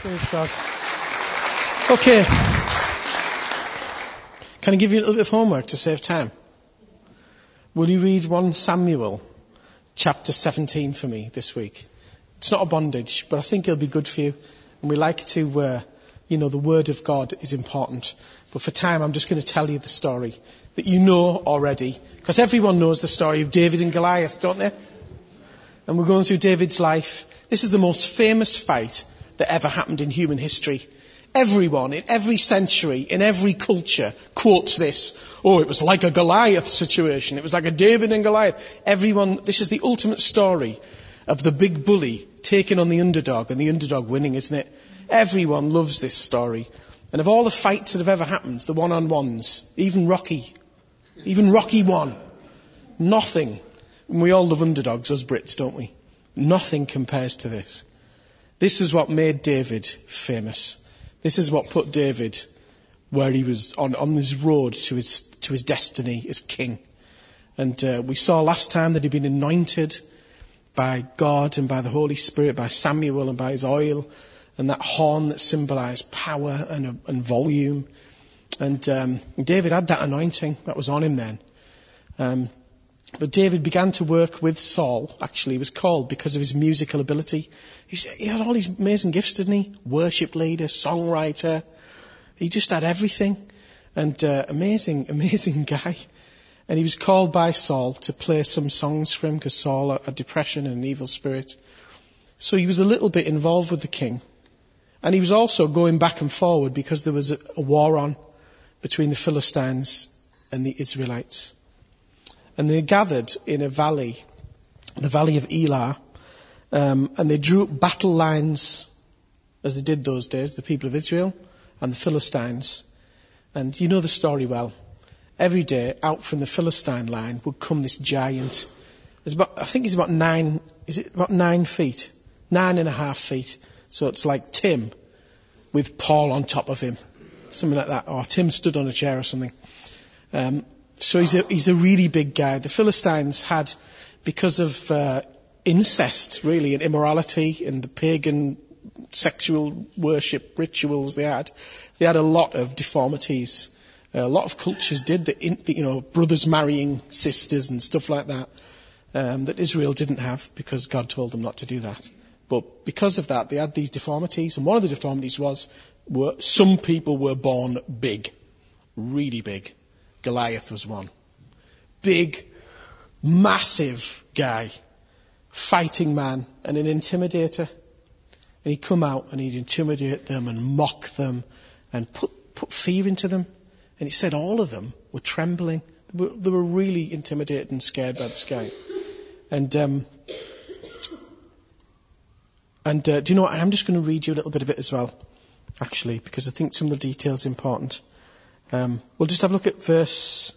Praise God. Okay. Can I give you a little bit of homework to save time? Will you read 1 Samuel chapter 17 for me this week? It's not a bondage, but I think it'll be good for you. And we like to, the Word of God is important. But for time, I'm just going to tell you the story that you know already. Because everyone knows the story of David and Goliath, don't they? And we're going through David's life. This is the most famous fight that ever happened in human history. Everyone, in every century, in every culture, quotes this. Oh, it was like a Goliath situation. It was like a David and Goliath. Everyone, this is the ultimate story of the big bully taking on the underdog and the underdog winning, isn't it? Everyone loves this story. And of all the fights that have ever happened, the one-on-ones, even Rocky won. Nothing. And we all love underdogs, us Brits, don't we? Nothing compares to this. This is what made David famous. This is what put David where he was on this road to his destiny as king. And we saw last time that he'd been anointed by God and by the Holy Spirit, by Samuel and by his oil, and that horn that symbolized power and volume. And David had that anointing that was on him then. But David began to work with Saul. Actually, he was called because of his musical ability. He had all these amazing gifts, didn't he? Worship leader, songwriter. He just had everything. And amazing guy. And he was called by Saul to play some songs for him because Saul had depression and an evil spirit. So he was a little bit involved with the king. And he was also going back and forward because there was a war on between the Philistines and the Israelites. And they gathered in a valley, the valley of Elah, and they drew up battle lines, as they did those days, the people of Israel and the Philistines. And you know the story well. Every day, out from the Philistine line would come this giant. I think he's about 9 feet? 9.5 feet. So it's like Tim with Paul on top of him. Something like that. Or Tim stood on a chair or something. So he's a really big guy. The Philistines had, because of incest, really, and immorality and the pagan sexual worship rituals they had a lot of deformities. A lot of cultures did brothers marrying sisters and stuff like that, that Israel didn't have because God told them not to do that. But because of that, they had these deformities, and one of the deformities was some people were born big, really big. Goliath was one. Big, massive guy, fighting man, and an intimidator. And he'd come out and he'd intimidate them and mock them and put fear into them. And he said all of them were trembling. They were really intimidated and scared by this guy. And do you know what? I'm just going to read you a little bit of it as well, actually, because I think some of the details are important. We'll just have a look at verse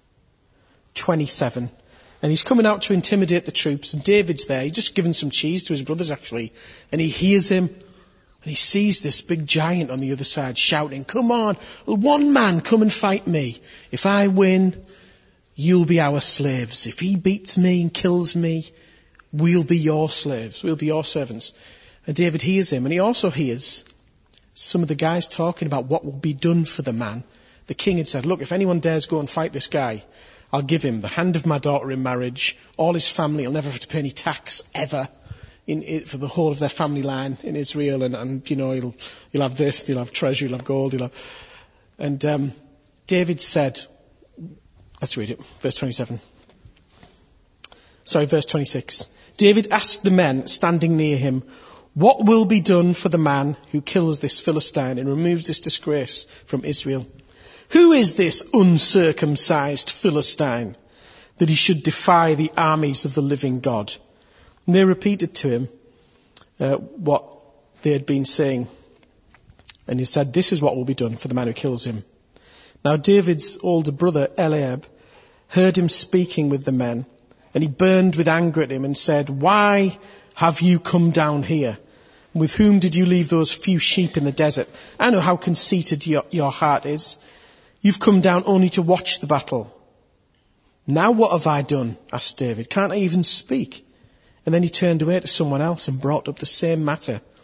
27. And he's coming out to intimidate the troops, and David's there. He's just given some cheese to his brothers, actually. And he hears him, and he sees this big giant on the other side shouting, "Come on, one man, come and fight me. If I win, you'll be our slaves. If he beats me and kills me, we'll be your slaves. We'll be your servants." And David hears him, and he also hears some of the guys talking about what will be done for the man. The king had said, "Look, if anyone dares go and fight this guy, I'll give him the hand of my daughter in marriage. All his family will never have to pay any tax ever for the whole of their family line in Israel. And he'll have this, he'll have treasure, he'll have gold, And David said, let's read it, verse 27. Verse 26. David asked the men standing near him, "What will be done for the man who kills this Philistine and removes this disgrace from Israel? Who is this uncircumcised Philistine that he should defy the armies of the living God?" And they repeated to him what they had been saying. And he said, "This is what will be done for the man who kills him." Now David's older brother Eliab heard him speaking with the men, and he burned with anger at him and said, "Why have you come down here? With whom did you leave those few sheep in the desert? I know how conceited your heart is. You've come down only to watch the battle." "Now what have I done?" asked David. "Can't I even speak?" And then he turned away to someone else and brought up the same matter.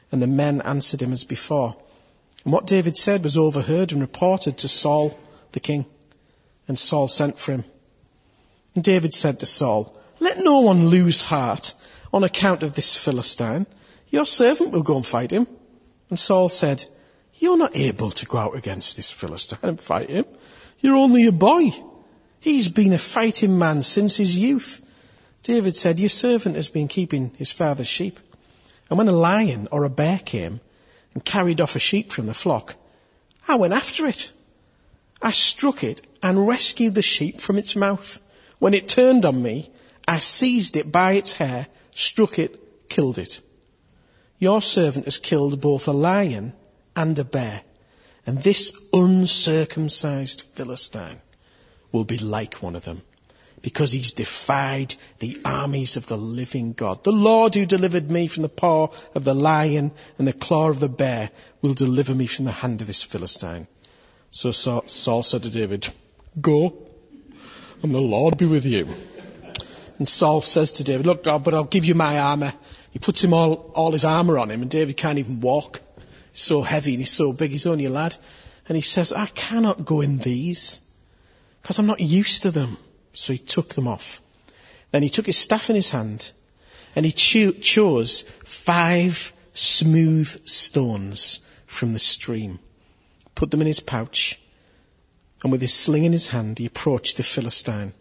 And the men answered him as before. And what David said was overheard and reported to Saul the king. And Saul sent for him. And David said to Saul, "Let no one lose heart on account of this Philistine. Your servant will go and fight him." And Saul said, "You're not able to go out against this Philistine and fight him. You're only a boy. He's been a fighting man since his youth." David said, "Your servant has been keeping his father's sheep. And when a lion or a bear came and carried off a sheep from the flock, I went after it. I struck it and rescued the sheep from its mouth. When it turned on me, I seized it by its hair, struck it, killed it. Your servant has killed both a lion and a bear, and this uncircumcised Philistine will be like one of them, because he's defied the armies of the living God. The Lord who delivered me from the paw of the lion and the claw of the bear will deliver me from the hand of this Philistine." So Saul said to David, "Go, and the Lord be with you." And Saul says to David, "Look, God, but I'll give you my armour." He puts him all his armour on him, and David can't even walk. He's so heavy and he's so big, he's only a lad. And he says, "I cannot go in these, because I'm not used to them." So he took them off. Then he took his staff in his hand, and he chose 5 smooth stones from the stream, put them in his pouch, and with his sling in his hand, he approached the Philistine.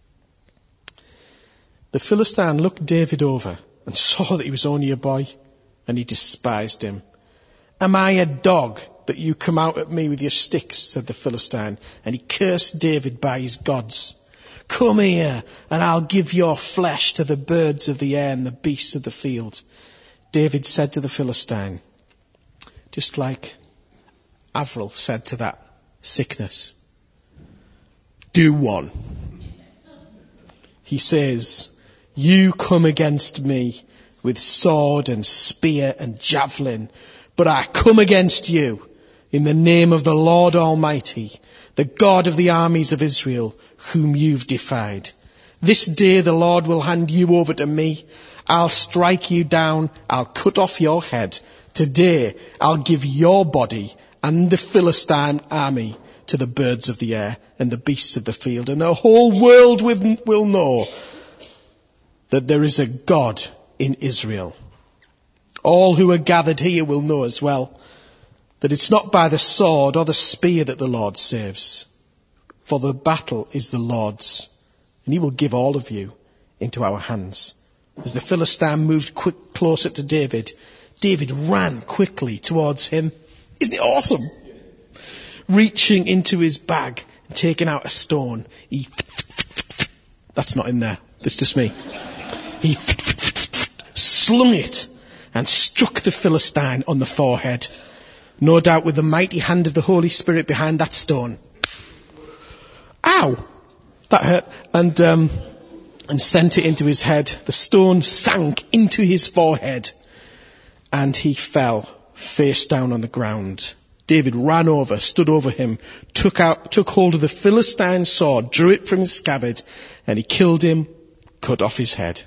The Philistine looked David over and saw that he was only a boy, and he despised him. "Am I a dog that you come out at me with your sticks?" said the Philistine, and he cursed David by his gods. "Come here, and I'll give your flesh to the birds of the air and the beasts of the field." David said to the Philistine, just like Avril said to that sickness, "Do one." He says, "You come against me with sword and spear and javelin, but I come against you in the name of the Lord Almighty, the God of the armies of Israel, whom you've defied. This day the Lord will hand you over to me. I'll strike you down. I'll cut off your head. Today I'll give your body and the Philistine army to the birds of the air and the beasts of the field, and the whole world will know that there is a God in Israel. All who are gathered here will know as well that it's not by the sword or the spear that the Lord saves, for the battle is the Lord's, and he will give all of you into our hands." As the Philistine moved closer to David, David ran quickly towards him. Isn't it awesome? Reaching into his bag and taking out a stone, that's not in there, that's just me. He slung it and struck the Philistine on the forehead, no doubt with the mighty hand of the Holy Spirit behind that stone. Ow! That hurt. And sent it into his head. The stone sank into his forehead, and he fell face down on the ground. David ran over, stood over him, took hold of the Philistine sword, drew it from his scabbard, and he killed him, cut off his head.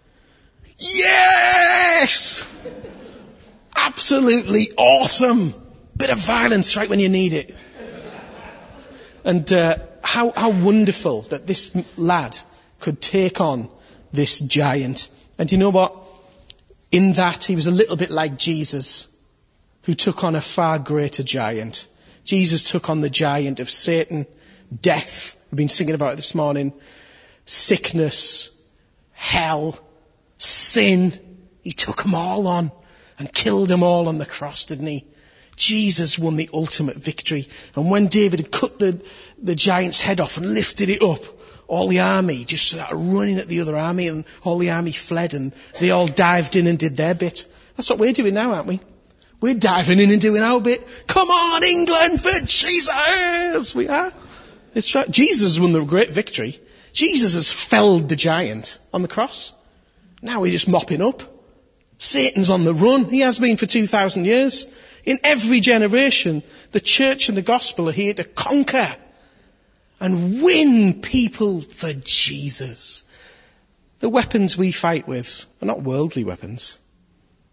Yes! Absolutely awesome. Bit of violence right when you need it. And how wonderful that this lad could take on this giant. And you know what? In that, he was a little bit like Jesus, who took on a far greater giant. Jesus took on the giant of Satan, death, we've been singing about it this morning, sickness, hell, sin. He took them all on and killed them all on the cross, didn't he? Jesus won the ultimate victory. And when David had cut the giant's head off and lifted it up, all the army just started running at the other army, and all the army fled, and they all dived in and did their bit. That's what we're doing now, aren't we? We're diving in and doing our bit. Come on, England, for Jesus! We are. It's right. Jesus won the great victory. Jesus has felled the giant on the cross. Now we're just mopping up. Satan's on the run. He has been for 2,000 years. In every generation, the church and the gospel are here to conquer and win people for Jesus. The weapons we fight with are not worldly weapons.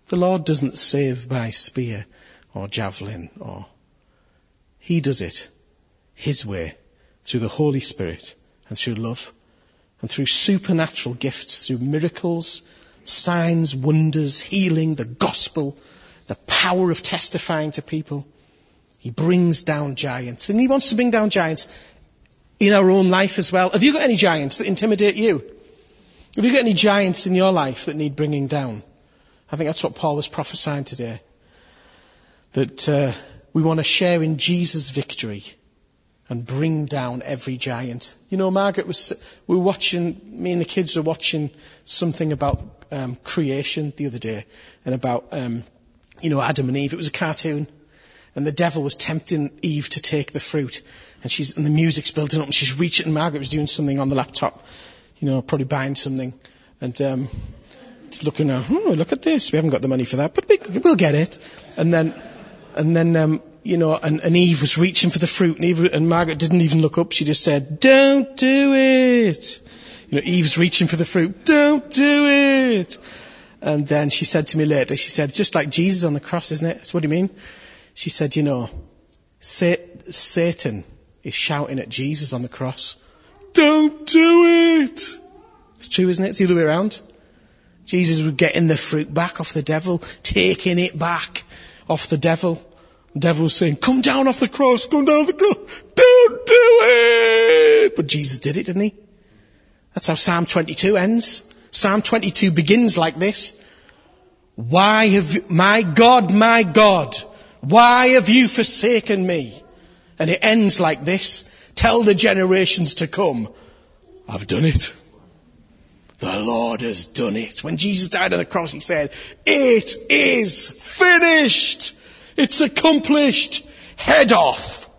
The Lord doesn't save by spear or javelin, or He does it His way, through the Holy Spirit and through love and through supernatural gifts, through miracles, signs, wonders, healing, the gospel, the power of testifying to people. He brings down giants, and He wants to bring down giants in our own life as well. Have you got any giants that intimidate you? Have you got any giants in your life that need bringing down? I think that's what Paul was prophesying today. That we want to share in Jesus' victory and bring down every giant. You know, Margaret me and the kids were watching something about creation the other day, and about, Adam and Eve. It was a cartoon, and the devil was tempting Eve to take the fruit, and the music's building up, and she's reaching, and Margaret was doing something on the laptop, probably buying something, and it's looking at, look at this, we haven't got the money for that, but we'll get it. And then Eve was reaching for the fruit, and Margaret didn't even look up. She just said, "Don't do it." Eve's reaching for the fruit. "Don't do it." And then she said to me later, she said, "Just like Jesus on the cross, isn't it?" I said, "What do you mean?" She said, Satan is shouting at Jesus on the cross, "Don't do it." It's true, isn't it? It's the other way around. Jesus was getting the fruit back off the devil, taking it back off the devil. The devil was saying, "Come down off the cross, come down off the cross, don't do it." But Jesus did it, didn't He? That's how Psalm 22 ends. Psalm 22 begins like this. My God, why have you forsaken me? And it ends like this. Tell the generations to come, I've done it. The Lord has done it. When Jesus died on the cross, He said, "It is finished. It's accomplished. Head off."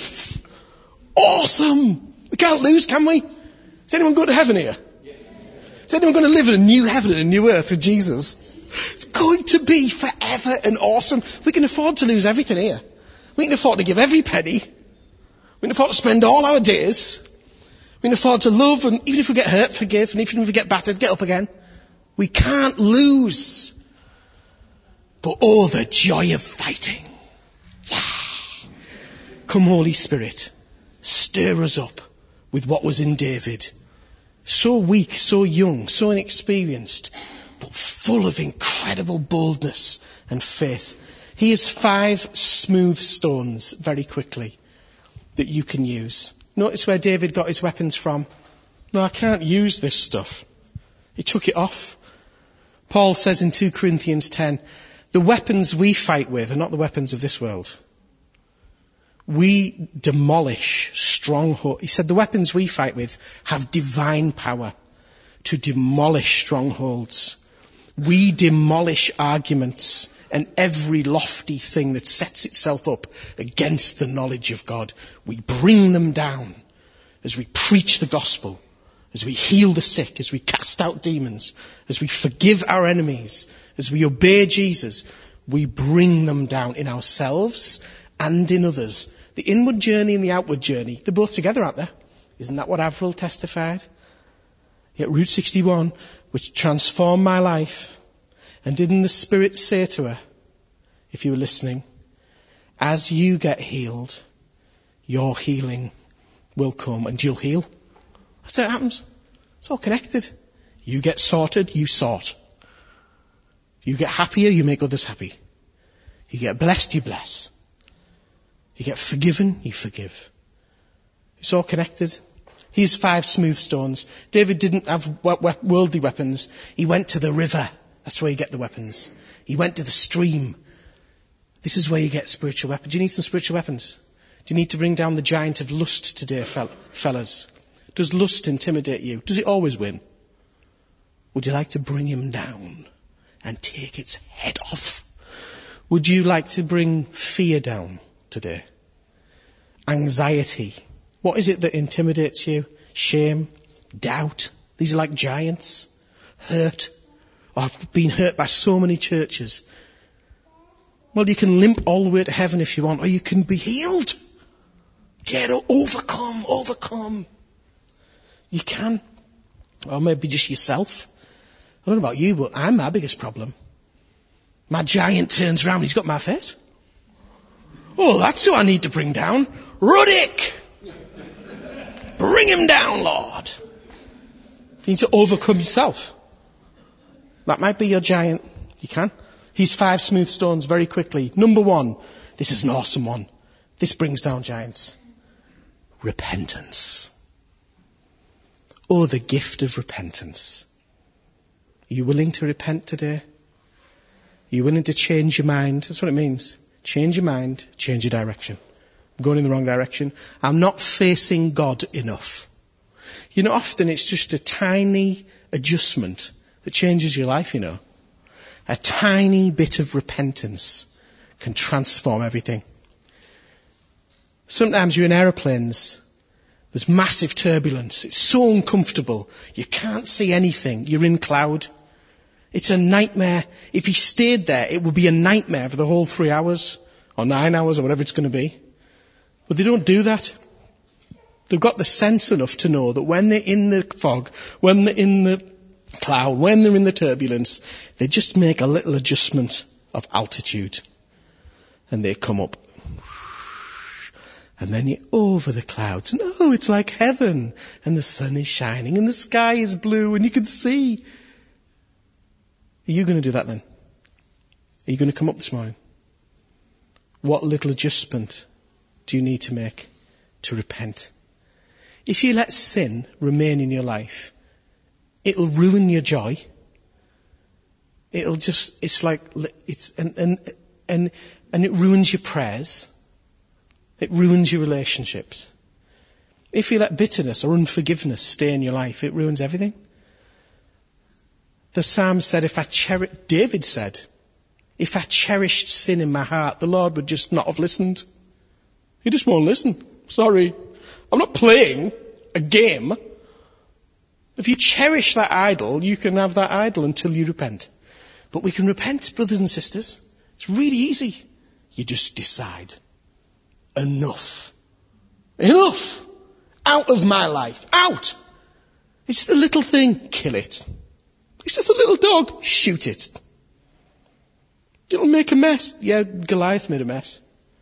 Awesome. We can't lose, can we? Is anyone going to heaven here? Is anyone going to live in a new heaven and a new earth with Jesus? It's going to be forever and awesome. We can afford to lose everything here. We can afford to give every penny. We can afford to spend all our days. We can afford to love, and even if we get hurt, forgive, and even if we get battered, get up again. We can't lose. But oh, the joy of fighting. Yeah. Come, Holy Spirit, stir us up with what was in David. So weak, so young, so inexperienced, but full of incredible boldness and faith. Here's 5 smooth stones, very quickly, that you can use. Notice where David got his weapons from. No, I can't use this stuff. He took it off. Paul says in 2 Corinthians 10, the weapons we fight with are not the weapons of this world. We demolish strongholds. He said the weapons we fight with have divine power to demolish strongholds. We demolish arguments and every lofty thing that sets itself up against the knowledge of God. We bring them down as we preach the gospel, as we heal the sick, as we cast out demons, as we forgive our enemies, as we obey Jesus. We bring them down in ourselves and in others. The inward journey and the outward journey, they're both together, aren't they? Isn't that what Avril testified? At Route 61, which transformed my life. And didn't the Spirit say to her, if you were listening, as you get healed, your healing will come and you'll heal. That's how it happens. It's all connected. You get sorted, you sort. You get happier, you make others happy. You get blessed, you bless. You get forgiven, you forgive. It's all connected. Here's 5 smooth stones. David didn't have worldly weapons. He went to the river. That's where you get the weapons. He went to the stream. This is where you get spiritual weapons. Do you need some spiritual weapons? Do you need to bring down the giant of lust today, fellas? Does lust intimidate you? Does it always win? Would you like to bring him down and take its head off? Would you like to bring fear down today? Anxiety. What is it that intimidates you? Shame, doubt. These are like giants. Hurt. Oh, I've been hurt by so many churches. Well, you can limp all the way to heaven if you want, or you can be healed. Overcome. You can. Or maybe just yourself. I don't know about you, but I'm my biggest problem. My giant turns around, he's got my face. Oh, that's who I need to bring down. Ruddick! Bring him down, Lord. You need to overcome yourself. That might be your giant. You can. Here's 5 smooth stones very quickly. Number 1. This is an awesome one. This brings down giants. Repentance. Oh, the gift of repentance. Are you willing to repent today? Are you willing to change your mind? That's what it means. Change your mind, change your direction. I'm going in the wrong direction. I'm not facing God enough. You know, often it's just a tiny adjustment that changes your life, you know. A tiny bit of repentance can transform everything. Sometimes you're in aeroplanes. There's massive turbulence. It's so uncomfortable. You can't see anything. You're in cloud. It's a nightmare. If you stayed there, it would be a nightmare for the whole 3 hours or 9 hours or whatever it's going to be. But they don't do that. They've got the sense enough to know that when they're in the fog, when they're in the cloud, when they're in the turbulence, they just make a little adjustment of altitude. And they come up. And then you're over the clouds. And oh, it's like heaven. And the sun is shining and the sky is blue and you can see. Are you going to do that then? Are you going to come up this morning? What little adjustment do you need to make to repent? If you let sin remain in your life, it'll ruin your joy. And it ruins your prayers. It ruins your relationships. If you let bitterness or unforgiveness stay in your life, it ruins everything. The psalm said, David said, if I cherished sin in my heart, the Lord would just not have listened. He just won't listen. Sorry. I'm not playing a game. If you cherish that idol, you can have that idol until you repent. But we can repent, brothers and sisters. It's really easy. You just decide. Enough. Enough! Out of my life. Out! It's just a little thing. Kill it. It's just a little dog. Shoot it. It'll make a mess. Yeah, Goliath made a mess.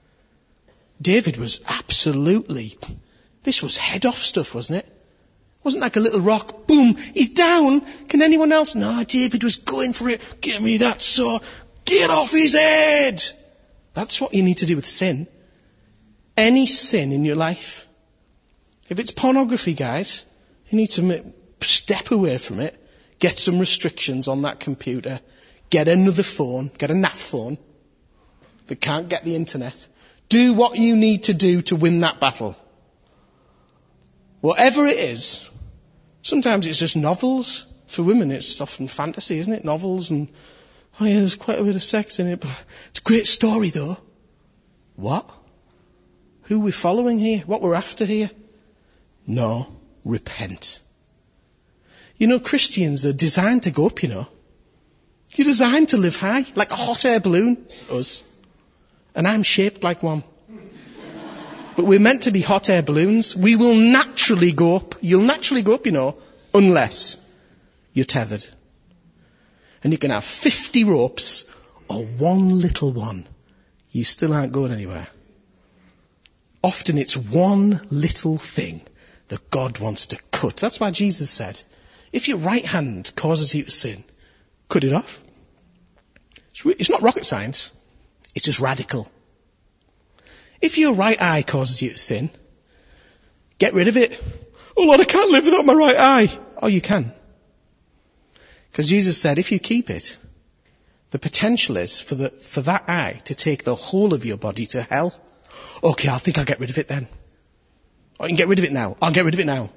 David was absolutely... This was head off stuff, wasn't it? It wasn't like a little rock. Boom, he's down. Can anyone else? No, David was going for it. Give me that sword. Get off his head. That's what you need to do with sin. Any sin in your life. If it's pornography, guys, you need to step away from it. Get some restrictions on that computer. Get another phone. Get a NAF phone that can't get the internet. Do what you need to do to win that battle. Whatever it is. Sometimes it's just novels. For women, it's often fantasy, isn't it? Novels and, oh yeah, there's quite a bit of sex in it, but it's a great story though. What? Who we're following here? What we're after here? No. Repent. You know, Christians are designed to go up, you know. You're designed to live high, like a hot air balloon, us. And I'm shaped like one. But we're meant to be hot air balloons. We will naturally go up. You'll naturally go up, you know, unless you're tethered. And you can have 50 ropes or one little one. You still aren't going anywhere. Often it's one little thing that God wants to cut. That's why Jesus said, if your right hand causes you to sin, cut it off. It's not rocket science. It's just radical. If your right eye causes you to sin, get rid of it. Oh Lord, I can't live without my right eye. Oh, you can. Because Jesus said, if you keep it, the potential is for that eye to take the whole of your body to hell. Okay, I think I'll get rid of it then. I can get rid of it now. I'll get rid of it now.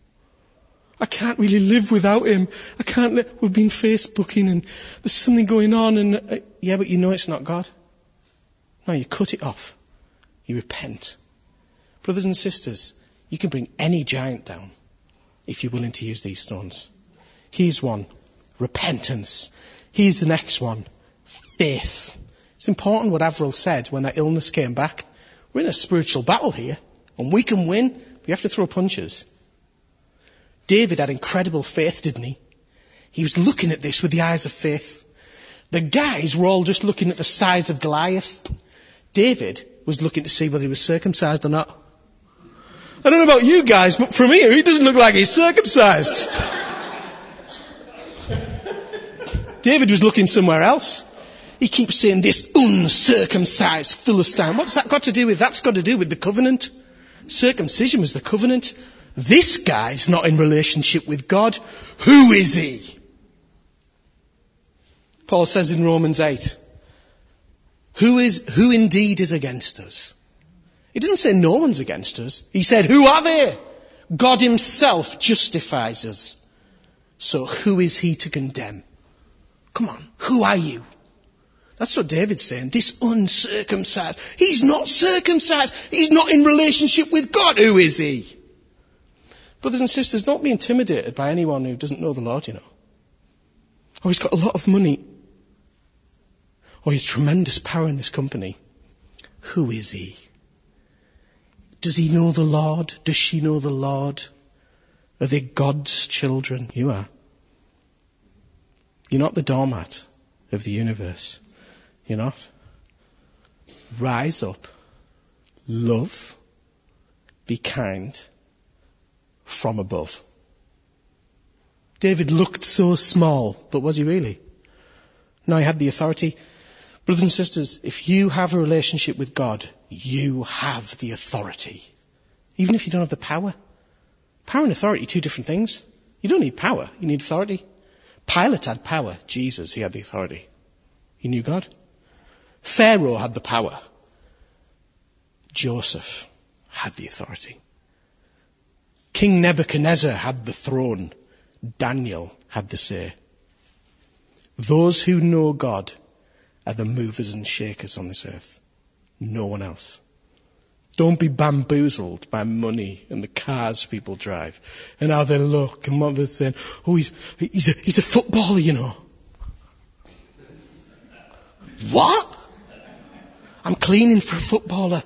I can't really live without him. I can't we've been Facebooking and there's something going on and, yeah, but you know it's not God. No, you cut it off. You repent. Brothers and sisters, you can bring any giant down if you're willing to use these stones. Here's one. Repentance. Here's the next one. Faith. It's important what Avril said when that illness came back. We're in a spiritual battle here. And we can win, but you have to throw punches. David had incredible faith, didn't he? He was looking at this with the eyes of faith. The guys were all just looking at the size of Goliath. David was looking to see whether he was circumcised or not. I don't know about you guys, but from here, he doesn't look like he's circumcised. David was looking somewhere else. He keeps saying, this uncircumcised Philistine. What's that got to do with? That's got to do with the covenant. Circumcision was the covenant. This guy's not in relationship with God. Who is he? Paul says in Romans 8, who indeed is against us? He didn't say no one's against us. He said, who are they? God himself justifies us. So who is he to condemn? Come on, who are you? That's what David's saying. This uncircumcised. He's not circumcised. He's not in relationship with God. Who is he? Brothers and sisters, don't be intimidated by anyone who doesn't know the Lord, you know. Oh, he's got a lot of money. Oh, he has tremendous power in this company. Who is he? Does he know the Lord? Does she know the Lord? Are they God's children? You are. You're not the doormat of the universe. You're not. Rise up. Love. Be kind. From above. David looked so small, but was he really? No, he had the authority. Brothers and sisters, if you have a relationship with God, you have the authority. Even if you don't have the power. Power and authority are two different things. You don't need power, you need authority. Pilate had power. Jesus, he had the authority. He knew God. Pharaoh had the power. Joseph had the authority. King Nebuchadnezzar had the throne. Daniel had the say. Those who know God are the movers and shakers on this earth. No one else. Don't be bamboozled by money and the cars people drive and how they look and what they're saying. Oh, he's a footballer, you know. What? I'm cleaning for a footballer.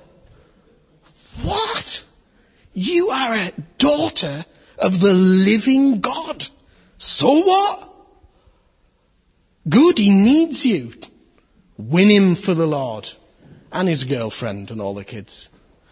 What? You are a daughter of the living God. So what? Good, he needs you. Win him for the Lord and his girlfriend and all the kids.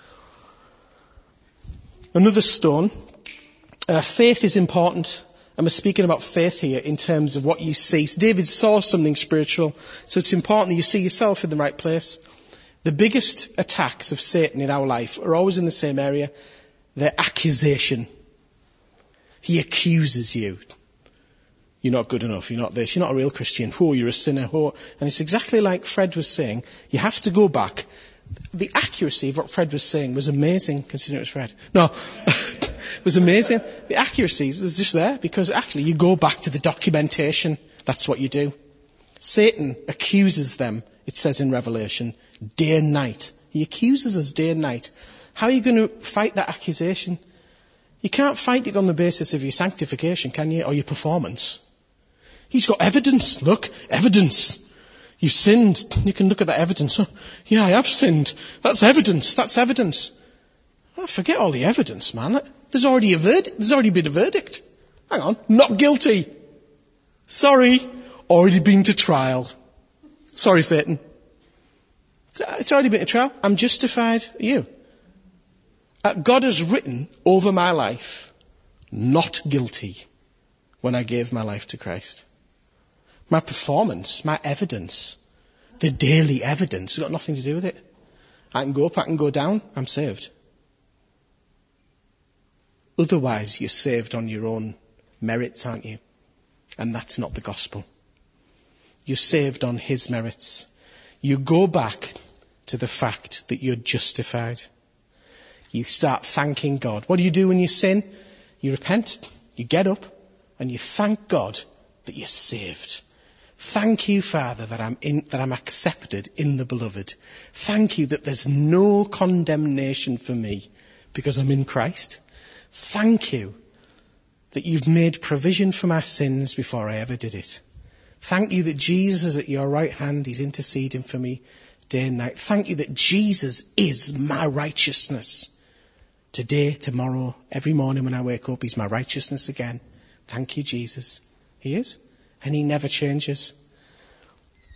Another stone. Faith is important. And we're speaking about faith here in terms of what you see. So David saw something spiritual. So it's important that you see yourself in the right place. The biggest attacks of Satan in our life are always in the same area. They're accusation. He accuses you. You're not good enough. You're not this. You're not a real Christian. Oh, you're a sinner. Oh. And it's exactly like Fred was saying. You have to go back. The accuracy of what Fred was saying was amazing, considering it was Fred. No, it was amazing. The accuracy is just there because actually you go back to the documentation. That's what you do. Satan accuses them, it says in Revelation, day and night. He accuses us day and night. How are you going to fight that accusation? You can't fight it on the basis of your sanctification, can you? Or your performance. He's got evidence. Look, evidence. You've sinned. You can look at that evidence. Oh, yeah, I have sinned. That's evidence. That's evidence. Oh, forget all the evidence, man. There's already a verdict. There's already been a verdict. Hang on. Not guilty. Sorry. Already been to trial. Sorry, Satan. It's already been to trial. I'm justified. Are you? God has written over my life, not guilty, when I gave my life to Christ. My performance, my evidence, the daily evidence, has got nothing to do with it. I can go up, I can go down, I'm saved. Otherwise, you're saved on your own merits, aren't you? And that's not the gospel. You're saved on his merits. You go back to the fact that you're justified. You start thanking God. What do you do when you sin? You repent, you get up, and you thank God that you're saved. Thank you, Father, that I'm accepted in the beloved. Thank you that there's no condemnation for me because I'm in Christ. Thank you that you've made provision for my sins before I ever did it. Thank you that Jesus is at your right hand. He's interceding for me day and night. Thank you that Jesus is my righteousness. Today, tomorrow, every morning when I wake up, he's my righteousness again. Thank you, Jesus. He is. And he never changes.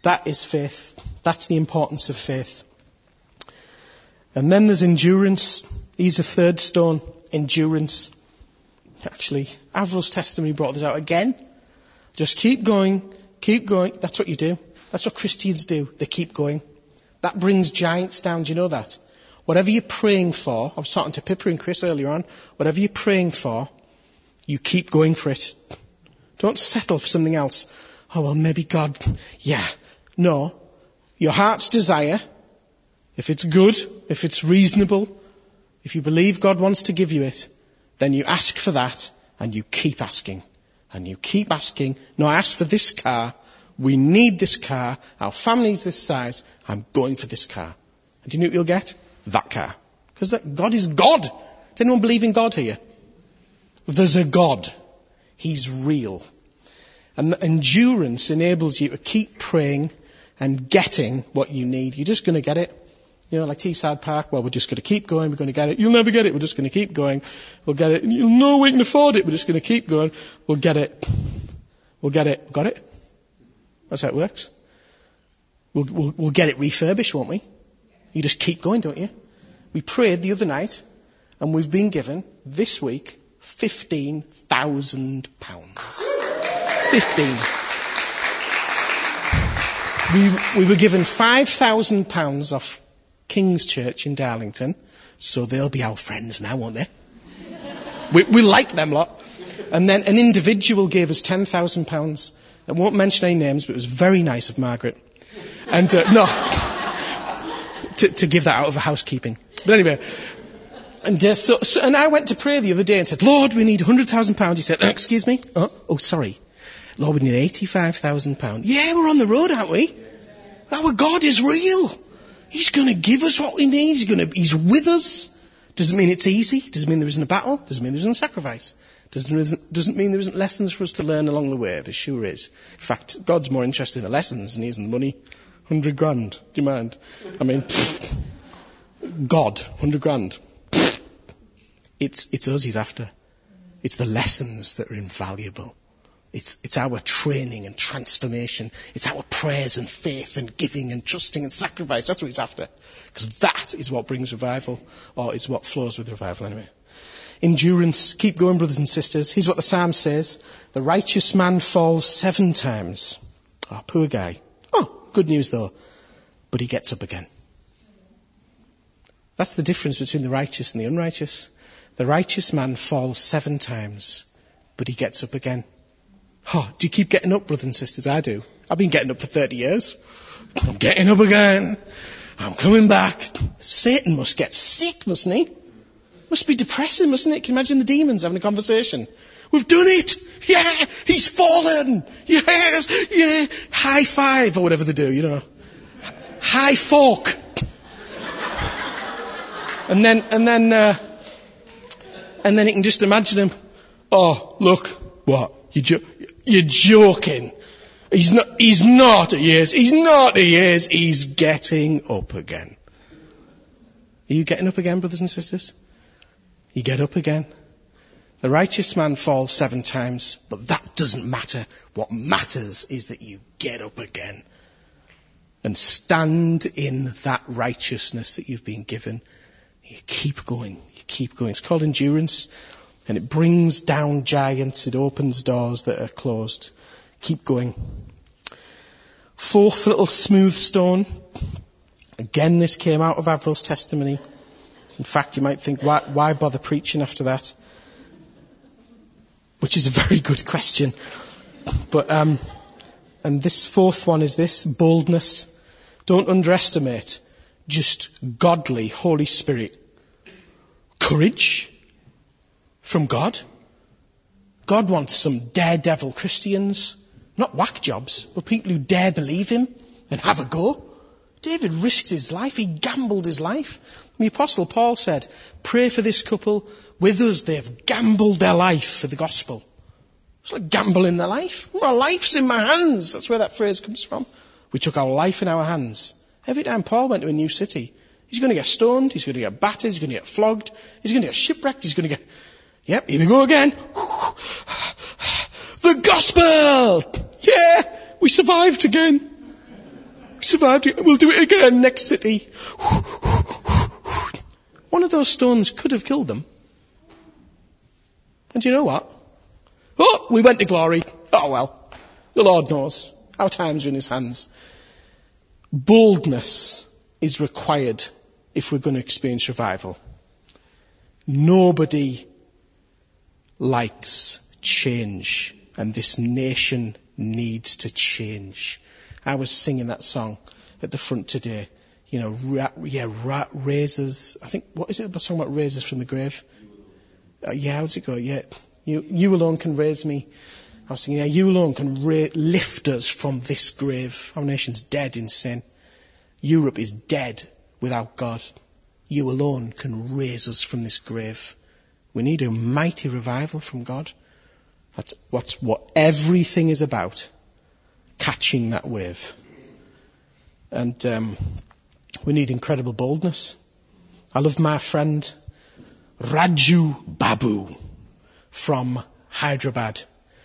That is faith. That's the importance of faith. And then there's endurance. He's a third stone. Endurance. Actually, Avril's testimony brought this out again. Just keep going. Keep going. That's what you do. That's what Christians do. They keep going. That brings giants down. Do you know that? Whatever you're praying for, I was talking to Pippa and Chris earlier on, whatever you're praying for, you keep going for it. Don't settle for something else. Oh, well, maybe God, yeah. No. Your heart's desire, if it's good, if it's reasonable, if you believe God wants to give you it, then you ask for that and you keep asking. And you keep asking. No, I asked for this car. We need this car. Our family's this size. I'm going for this car. And do you know what you'll get? That car. Because God is God. Does anyone believe in God here? There's a God. He's real. And the endurance enables you to keep praying and getting what you need. You're just going to get it. You know, like Teesside Park, well, we're just going to keep going, we're going to get it. You'll never get it, we're just going to keep going. We'll get it. You'll know we can afford it, we're just going to keep going. We'll get it. We'll get it. Got it? That's how it works. We'll get it refurbished, won't we? You just keep going, don't you? We prayed the other night, and we've been given, this week, £15,000. 15. We were given £5,000 off King's Church in Darlington, so they'll be our friends now, won't they? We like them lot. And then an individual gave us £10,000. I won't mention any names, but it was very nice of Margaret. And no, to give that out of housekeeping. But anyway, and and I went to pray the other day and said, Lord, we need £100,000. He said, excuse me? Oh, sorry. Lord, we need £85,000. Yeah, we're on the road, aren't we? Our God is real. He's going to give us what we need. He's with us. Doesn't mean it's easy. Doesn't mean there isn't a battle. Doesn't mean there isn't a sacrifice. Doesn't mean there isn't lessons for us to learn along the way. There sure is. In fact, God's more interested in the lessons than he is in the money. 100 grand. Do you mind? I mean, God, 100 grand. It's us he's after. It's the lessons that are invaluable. It's our training and transformation. It's our prayers and faith and giving and trusting and sacrifice. That's what he's after. Because that is what brings revival, or is what flows with revival anyway. Endurance. Keep going, brothers and sisters. Here's what the Psalm says. The righteous man falls 7 times. Oh, poor guy. Oh, good news though. But he gets up again. That's the difference between the righteous and the unrighteous. The righteous man falls 7 times, but he gets up again. Oh, do you keep getting up, brothers and sisters? I do. I've been getting up for 30 years. I'm getting up again. I'm coming back. Satan must get sick, mustn't he? Must be depressing, mustn't it? Can you imagine the demons having a conversation? We've done it! Yeah! He's fallen! Yes! Yeah! High five, or whatever they do, you know. High fork. And then you can just imagine him. Oh, look. What? You're joking. He's not, he is. He's getting up again. Are you getting up again, brothers and sisters? You get up again. The righteous man falls 7 times, but that doesn't matter. What matters is that you get up again and stand in that righteousness that you've been given. You keep going. You keep going. It's called endurance. And it brings down giants. It opens doors that are closed. Keep going. 4th little smooth stone. Again, this came out of Avril's testimony. In fact, you might think, why bother preaching after that? Which is a very good question. But, and this 4th one is this, boldness. Don't underestimate just godly, Holy Spirit courage from God. God wants some daredevil Christians, not whack jobs, but people who dare believe him and have a go. David risked his life. He gambled his life. The Apostle Paul said, pray for this couple. With us, they've gambled their life for the gospel. It's like gambling their life. Well, our life's in my hands. That's where that phrase comes from. We took our life in our hands. Every time Paul went to a new city, he's going to get stoned, he's going to get battered, he's going to get flogged, he's going to get shipwrecked, he's going to get... Yep, here we go again. The gospel! Yeah, we survived again. survived it. We'll do it again. Next city. One of those stones could have killed them. And you know what? Oh, we went to glory. Oh well. The Lord knows. Our times are in his hands. Boldness is required if we're going to experience revival. Nobody likes change, and this nation needs to change. I was singing that song at the front today. You know, razors. I think, what is it? The song about razors from the grave? How does it go? Yeah. You alone can raise me. I was thinking, you alone can lift us from this grave. Our nation's dead in sin. Europe is dead without God. You alone can raise us from this grave. We need a mighty revival from God. That's what everything is about. Catching that wave. And we need incredible boldness. I love my friend Raju Babu from Hyderabad.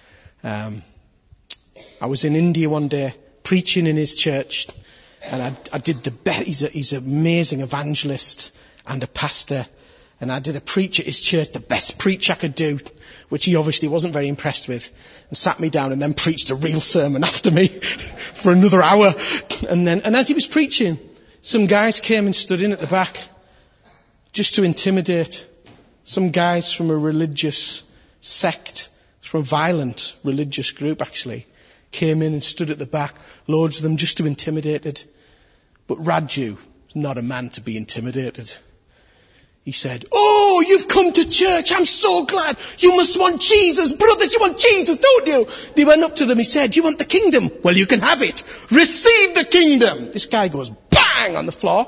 I was in India one day preaching in his church, and I did the best. He's an amazing evangelist and a pastor, and I did a preach at his church, the best preach I could do, which he obviously wasn't very impressed with, and sat me down and then preached a real sermon after me for another hour. And as he was preaching, some guys came and stood in at the back just to intimidate. Some guys from a religious sect, from a violent religious group actually, came in and stood at the back, loads of them just to intimidate it. But Raju is not a man to be intimidated. He said, "Oh, you've come to church. I'm so glad. You must want Jesus. Brothers, you want Jesus, don't you?" And he went up to them. He said, "You want the kingdom? Well, you can have it. Receive the kingdom." This guy goes bang on the floor.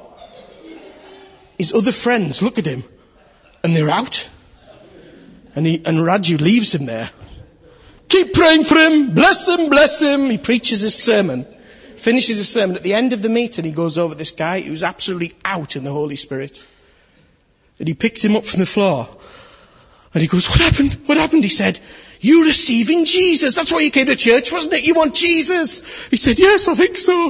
His other friends look at him and they're out. And Raju leaves him there. "Keep praying for him. Bless him, bless him." He preaches his sermon. Finishes his sermon. At the end of the meeting, he goes over this guy who's absolutely out in the Holy Spirit. And he picks him up from the floor. And he goes, "What happened? What happened?" He said, "You're receiving Jesus. That's why you came to church, wasn't it? You want Jesus." He said, "Yes, I think so."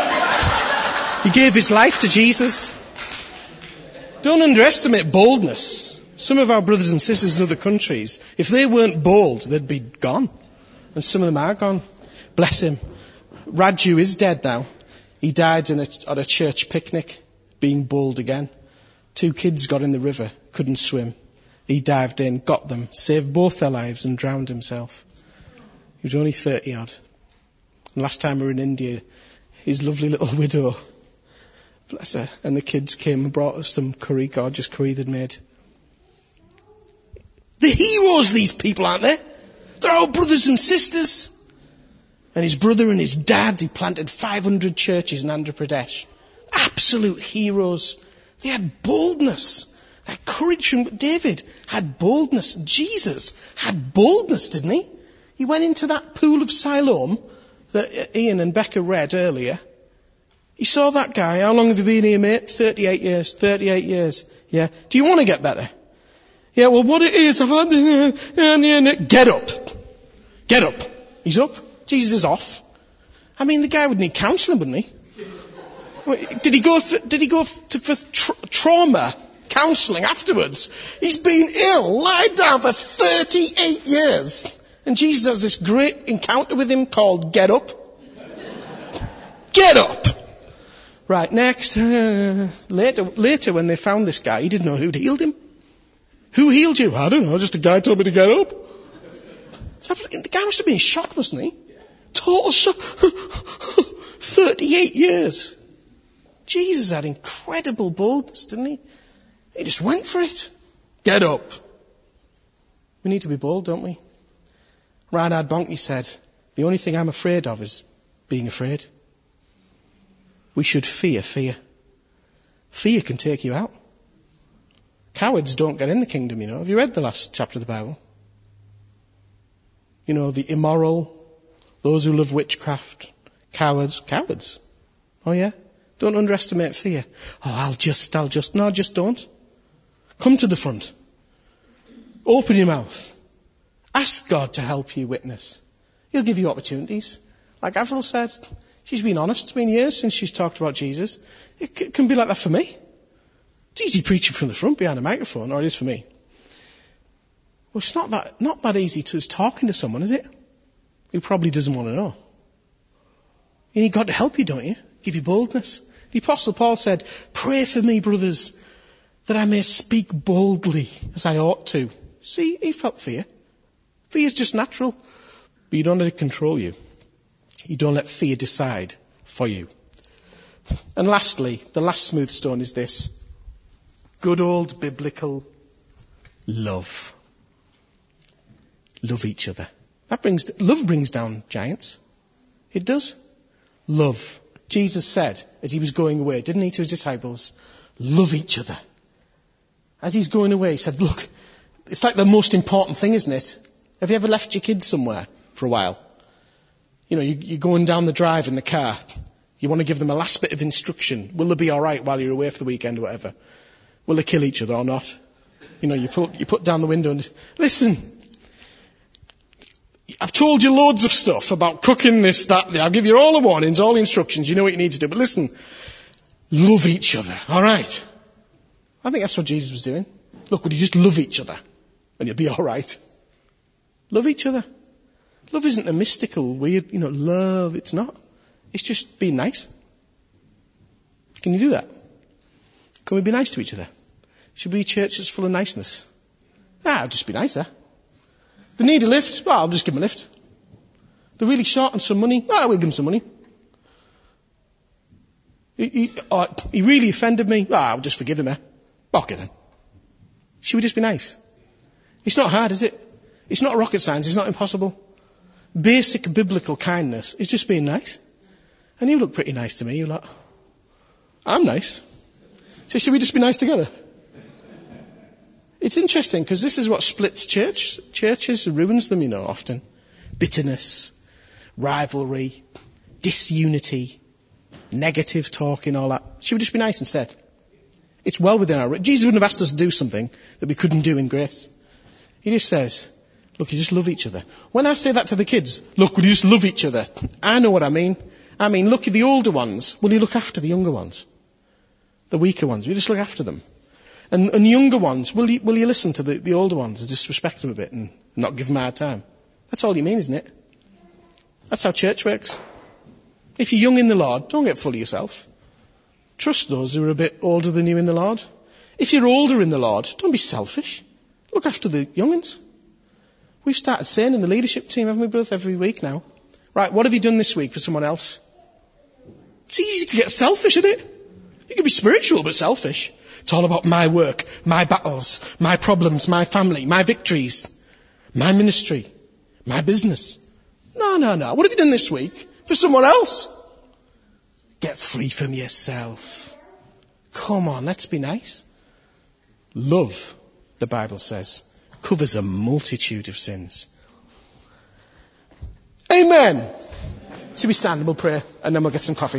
He gave his life to Jesus. Don't underestimate boldness. Some of our brothers and sisters in other countries, if they weren't bold, they'd be gone. And some of them are gone. Bless him. Raju is dead now. He died at a church picnic, being bold again. 2 kids got in the river, couldn't swim. He dived in, got them, saved both their lives and drowned himself. He was only 30 odd. And last time we were in India, his lovely little widow, bless her, and the kids came and brought us some curry, gorgeous curry they'd made. They're heroes, these people, aren't they? They're our brothers and sisters. And his brother and his dad, he planted 500 churches in Andhra Pradesh. Absolute heroes. They had boldness. That courage from David had boldness. Jesus had boldness, didn't he? He went into that pool of Siloam that Ian and Becca read earlier. He saw that guy. "How long have you been here, mate?" 38 years. 38 years. Yeah. "Do you want to get better?" "Yeah, well, what it is, I've had... Get up. Get up." He's up. Jesus is off. I mean, the guy would need counselling, wouldn't he? Did he go for trauma counselling afterwards? He's been ill, lied down for 38 years. And Jesus has this great encounter with him called "Get Up." Get up! Right, next. Later when they found this guy, he didn't know who'd healed him. "Who healed you?" "I don't know, just a guy told me to get up." The guy must have been in shock, mustn't he? Total shock. 38 years. Jesus had incredible boldness, didn't he? He just went for it. Get up. We need to be bold, don't we? Reinhard Bonnke said, "The only thing I'm afraid of is being afraid." We should fear fear. Fear can take you out. Cowards don't get in the kingdom, you know. Have you read the last chapter of the Bible? You know, the immoral, those who love witchcraft, cowards. Oh yeah? Don't underestimate fear. "Oh, I'll just. No, just don't. Come to the front. Open your mouth. Ask God to help you witness. He'll give you opportunities. Like Avril said, She's been honest. It's been years since she's talked about Jesus. It can be like that for me. It's easy preaching from the front behind a microphone, or it is for me. Well, it's not that easy to just talking to someone, is it? Who probably doesn't want to know. You need God to help you, don't you? Give you boldness. The Apostle Paul said, pray for me, brothers, that I may speak boldly as I ought to. See, he felt fear. Fear is just natural. But you don't let it control you. You don't let fear decide for you. And lastly, the last smooth stone is this. Good old biblical love. Love each other. Love brings down giants. It does. Love. Jesus said, as he was going away, didn't he, to his disciples, love each other. As he's going away, he said, look, it's like the most important thing, isn't it? Have you ever left your kids somewhere for a while? You know, you're going down the drive in the car. You want to give them a last bit of instruction. Will they be all right while you're away for the weekend or whatever? Will they kill each other or not? You know, you put down the window and listen. I've told you loads of stuff about cooking this, that, I'll give you all the warnings, all the instructions. You know what you need to do. But listen, love each other. All right. I think that's what Jesus was doing. Look, would you just love each other and you'll be all right? Love each other. Love isn't a mystical, weird, love. It's not. It's just being nice. Can you do that? Can we be nice to each other? Should we be a church that's full of niceness? Just be nicer. They need a lift? Well, I'll just give them a lift. They're really short on some money? Well, we'll give them some money. He really offended me? Well, I'll just forgive him. Okay then. Should we just be nice? It's not hard, is it? It's not rocket science. It's not impossible. Basic biblical kindness is just being nice. And you look pretty nice to me. You're like, I'm nice. So should we just be nice together? It's interesting because this is what splits churches, ruins them, often. Bitterness, rivalry, disunity, negative talking, all that. Should we just be nice instead? It's well within our... Jesus wouldn't have asked us to do something that we couldn't do in grace. He just says, look, you just love each other. When I say that to the kids, look, will you just love each other? I know what I mean. I mean, look at the older ones. Will you look after the younger ones? The weaker ones. Will you just look after them? And younger ones, will you listen to the older ones and just respect them a bit and not give them a hard time? That's all you mean, isn't it? That's how church works. If you're young in the Lord, don't get full of yourself. Trust those who are a bit older than you in the Lord. If you're older in the Lord, don't be selfish. Look after the young'uns. We've started saying in the leadership team, haven't we, brother, every week now? Right, what have you done this week for someone else? It's easy to get selfish, isn't it? You can be spiritual but selfish. It's all about my work, my battles, my problems, my family, my victories, my ministry, my business. No. What have you done this week for someone else? Get free from yourself. Come on, let's be nice. Love, the Bible says, covers a multitude of sins. Amen. Should we stand and we'll pray and then we'll get some coffee.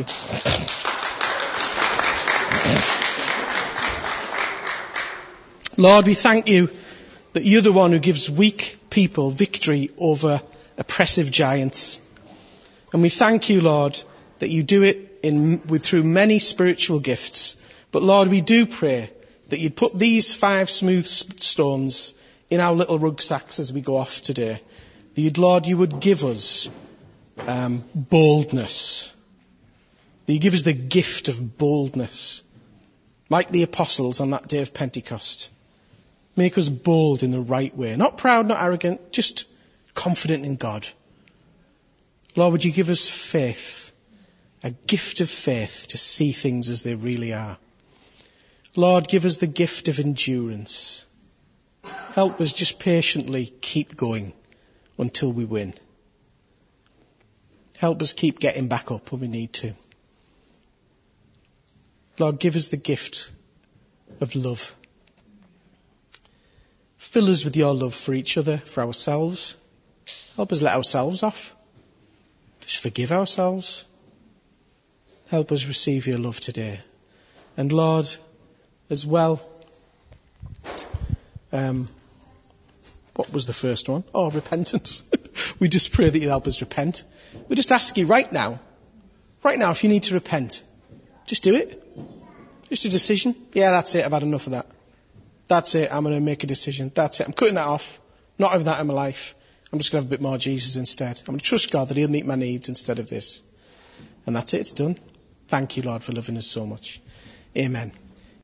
Lord, we thank you that you're the one who gives weak people victory over oppressive giants. And we thank you, Lord, that you do it through many spiritual gifts. But Lord, we do pray that you'd put these 5 smooth stones in our little rucksacks as we go off today. That Lord, you would give us boldness. That you give us the gift of boldness. Like the apostles on that day of Pentecost. Make us bold in the right way. Not proud, not arrogant, just confident in God. Lord, would you give us faith, a gift of faith to see things as they really are. Lord, give us the gift of endurance. Help us just patiently keep going until we win. Help us keep getting back up when we need to. Lord, give us the gift of love. Fill us with your love for each other, for ourselves. Help us let ourselves off. Just forgive ourselves. Help us receive your love today. And Lord, as well, what was the first one? Oh, repentance. We just pray that you help us repent. We just ask you right now, Right now, if you need to repent, just do it. Just a decision. Yeah, that's it. I've had enough of that. That's it. I'm going to make a decision. That's it. I'm cutting that off. Not having that in my life. I'm just going to have a bit more Jesus instead. I'm going to trust God that he'll meet my needs instead of this. And that's it. It's done. Thank you, Lord, for loving us so much. Amen.